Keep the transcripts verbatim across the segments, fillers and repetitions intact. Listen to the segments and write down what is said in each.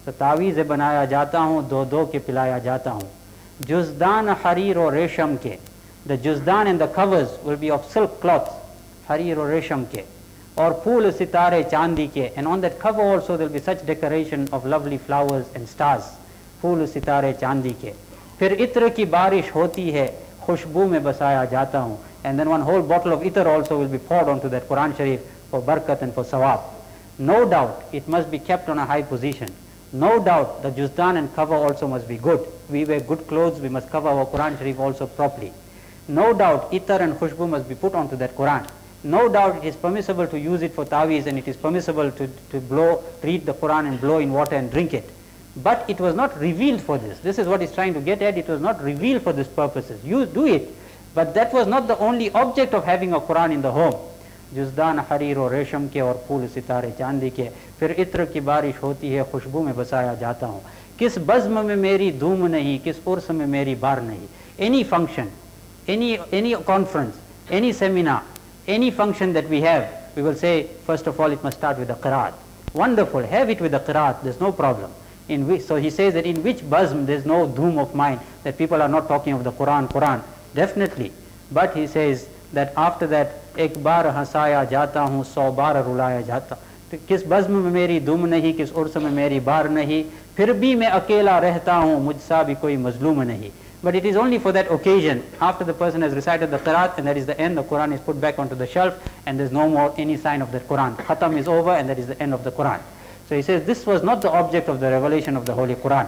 तो तावीज़ बनाया जाता हूँ, दो दो के पिलाया जाता हूँ। जुज़दान हरीर और रेशम के, द जुज़दान and the covers will be of silk cloths, हरीर और रेशम के, और फूल सितारे चांदी के, and on that cover also there will be such decoration of lovely flowers and stars, फूल सितारे चांदी के। फिर इत्र की बारिश होती है, खुशबू में बसाया जाता हूँ, and then one whole bottle of ether also will be poured onto that Quran Sharif for barakat and for sawab. No doubt it must be kept on a high position. No doubt the juzdan and cover also must be good. We wear good clothes, we must cover our Quran Sharif also properly. No doubt ether and khushbu must be put onto that Quran. No doubt it is permissible to use it for taweez, and it is permissible to, to blow, read the Quran and blow in water and drink it. But it was not revealed for this. This is what he's trying to get at. It was not revealed for this purposes. You do it, but that was not the only object of having a Quran in the home. जुज़दान हरीर और रेशम के और फूल सितारे चांदी के, फिर इत्र की बारिश होती है, खुशबू में बसाया जाता हूँ। किस बज़्म में मेरी धूम नहीं, किस उर्स में मेरी बार नहीं। Any function, any any conference, any seminar, any function that we have, we will say first of all it must start with the qiraat. Wonderful, have it with the qiraat, there's no problem. In which, so he says that in which buzm there's no doom of mind, that people are not talking of the Quran, Quran, definitely. But he says that after that, एक बार हंसाया जाता हूँ, सौ बार रुलाया जाता, तो किस बज़्म में मेरी दुम नहीं, किस उर्स में मेरी बार नहीं, फिर भी मैं अकेला रहता हूँ, मुझसा भी कोई मजलूम नहीं. But it is only for that occasion, after the person has recited the qiraat, and that is the end, the Quran is put back onto the shelf, and there's no more any sign of the Quran. Khatam is over, and that is the end of the Quran. So he says this was not the object of the revelation of the Holy Quran.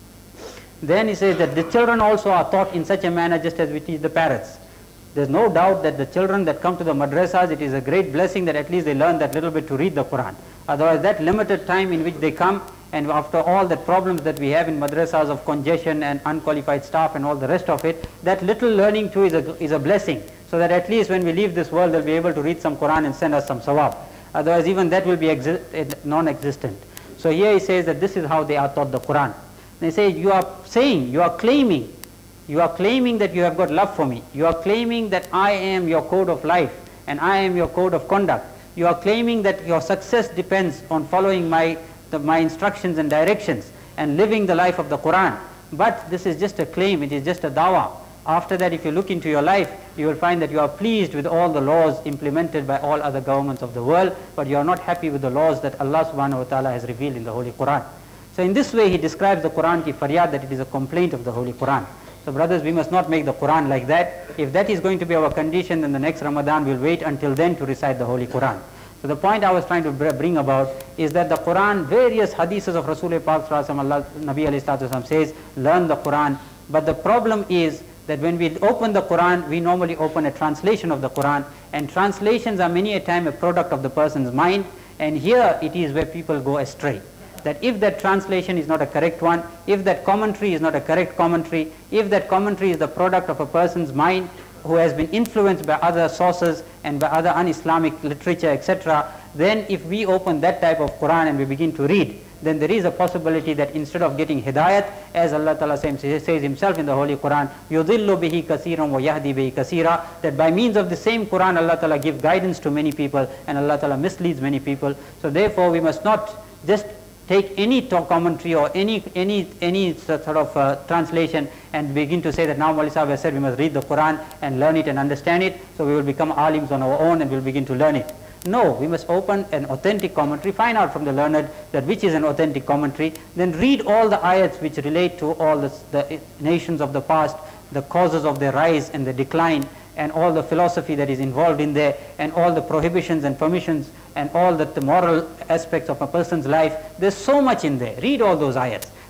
Then he says that the children also are taught in such a manner just as we teach the parrots. There's no doubt that the children that come to the madrasas, it is a great blessing that at least they learn that little bit to read the Quran. Otherwise that limited time in which they come, and after all the problems that we have in madrasas of congestion and unqualified staff and all the rest of it, that little learning too is a, is a blessing, so that at least when we leave this world they'll be able to read some Quran and send us some sawab. Otherwise even that will be non-existent. So here he says that this is how they are taught the Quran. They say you are saying, you are claiming, you are claiming that you have got love for me. You are claiming that I am your code of life and I am your code of conduct. You are claiming that your success depends on following my, the, my instructions and directions and living the life of the Quran. But this is just a claim, it is just a dawah. After that, if you look into your life, you will find that you are pleased with all the laws implemented by all other governments of the world, but you are not happy with the laws that Allah subhanahu wa ta'ala has revealed in the Holy Quran. So in this way he describes the Quran ki faryad, that it is a complaint of the Holy Quran. So brothers, we must not make the Quran like that. If that is going to be our condition, then the next Ramadan we'll wait until then to recite the Holy Quran. So the point I was trying to bring about is that the Quran, various hadiths of Rasulullah Pak Sallallahu Alaihi Wasallam, Nabi Alayhi Salatu Wasallam says, learn the Quran. But the problem is that when we open the Quran, we normally open a translation of the Quran, and translations are many a time a product of the person's mind, and here it is where people go astray. That if that translation is not a correct one, if that commentary is not a correct commentary, if that commentary is the product of a person's mind who has been influenced by other sources and by other un-Islamic literature, et cetera, then if we open that type of Quran and we begin to read, then there is a possibility that instead of getting hidayat, as Allah Ta'ala says himself in the Holy Quran, يُضِلُّ بِهِ كَثِيرًا وَيَهْدِي بِهِ كَثِيرًا, that by means of the same Quran, Allah Ta'ala gives guidance to many people and Allah Ta'ala misleads many people. So therefore we must not just take any commentary or any any any sort of uh, translation and begin to say that now Maulvi Sahib has said we must read the Quran and learn it and understand it, so we will become alims on our own and we will begin to learn it. No, we must open an authentic commentary, find out from the learned that which is an authentic commentary, then read all the ayats which relate to all the, the nations of the past, the causes of their rise and the decline, and all the philosophy that is involved in there, and all the prohibitions and permissions, and all the, the moral aspects of a person's life. There's so much in there. Read all those ayats.